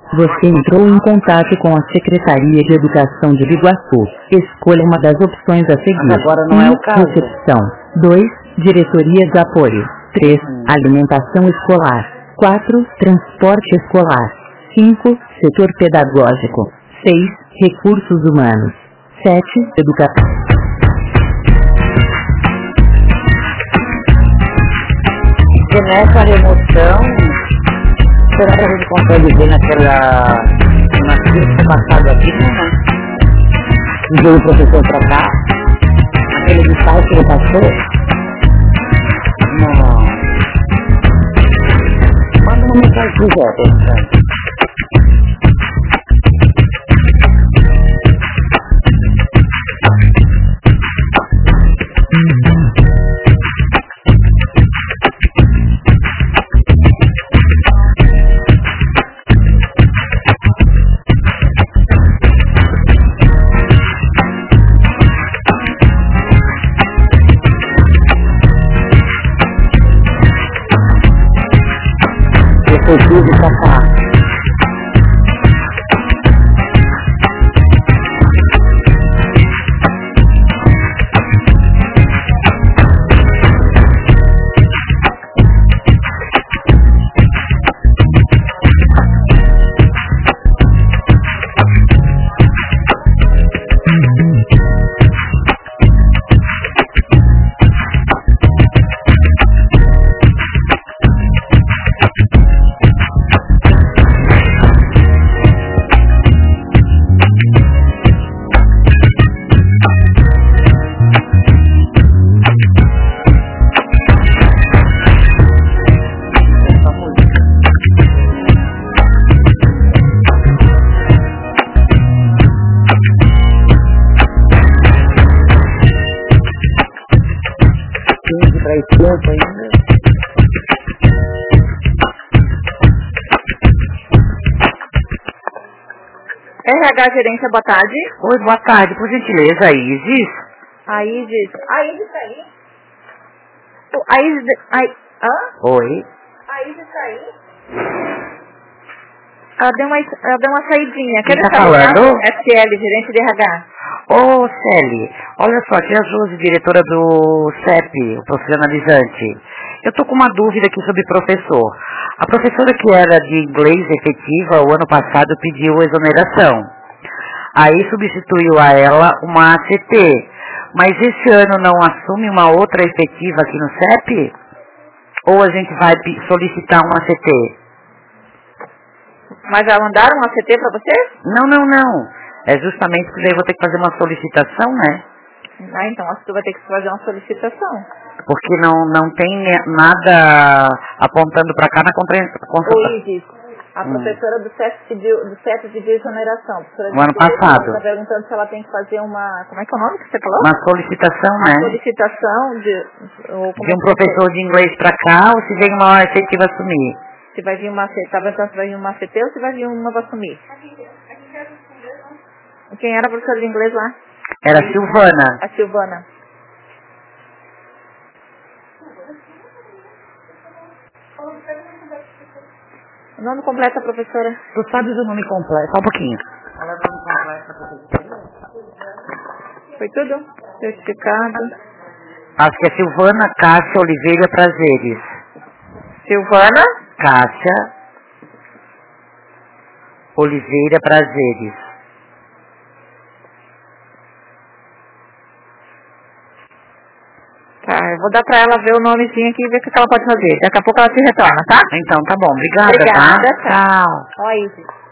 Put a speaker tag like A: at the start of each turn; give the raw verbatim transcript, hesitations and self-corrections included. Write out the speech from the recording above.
A: Você entrou em contato com a Secretaria de Educação de Biguaçu. Escolha uma das opções a seguir.
B: Mas agora não é o caso.
A: Recepção. dois. Diretoria de apoio. três. Alimentação escolar. quatro. Transporte escolar. cinco. Setor pedagógico. seis. Recursos humanos. sete. Educação.
B: E nessa remoção, será que a gente consegue ver naquela... na fila passada aqui, né? Enviou o professor pra cá, aquele mensagem que ele passou? Não. Manda uma mensagem pro Zé, tá? Eu tive pra cá. Tempo ainda.
C: R H Gerência, boa tarde.
B: Oi, boa tarde, por gentileza, Isis.
C: A Isis. A Isis tá aí? A Isis... A... Hã?
B: Oi.
C: A Isis tá aí? Ela deu uma, ela deu uma saidinha.
B: Quem tá falando?
C: S L, gerente de R H.
B: Ô, Celi, olha só, aqui é a Josi, diretora do C E P, o profissionalizante. Eu tô com uma dúvida aqui sobre professor. A professora que era de inglês efetiva, o ano passado pediu exoneração. Aí substituiu a ela uma A C T. Mas esse ano não assume uma outra efetiva aqui no C E P? Ou a gente vai solicitar uma A C T?
C: Mas já mandaram uma A C T pra você?
B: Não, não, não. É justamente porque daí eu vou ter que fazer uma solicitação, né?
C: Ah, então acho que tu vai ter que fazer uma solicitação.
B: Porque não, não tem nada apontando para cá na contra...
C: Ô, Isis, a hum. professora do C E P pediu, do C E P pediu exoneração.
B: No ano passado.
C: Está perguntando se ela tem que fazer uma... Como é que é o nome que você falou?
B: Uma solicitação,
C: uma
B: né?
C: Uma solicitação de... Ou,
B: de um professor de inglês para cá ou se vem uma efetiva assumir?
C: Se vai vir uma A C T. Está perguntando se vai vir uma A C T ou se vai vir uma para assumir? Quem era a professora de inglês lá?
B: Era a Silvana.
C: A Silvana. O nome completo da professora?
B: Tu sabes o nome completo? Só um pouquinho. Qual é o nome completo da professora?
C: Foi tudo? Certificado.
B: Acho que é Silvana Cássia Oliveira Prazeres.
C: Silvana?
B: Cássia Oliveira Prazeres.
C: Tá, eu vou dar pra ela ver o nomezinho aqui e ver o que ela pode fazer. Daqui a pouco ela se retorna, tá?
B: Então, tá bom. Obrigada,
C: Obrigada,
B: tá? Tchau.
C: Ó, Isis.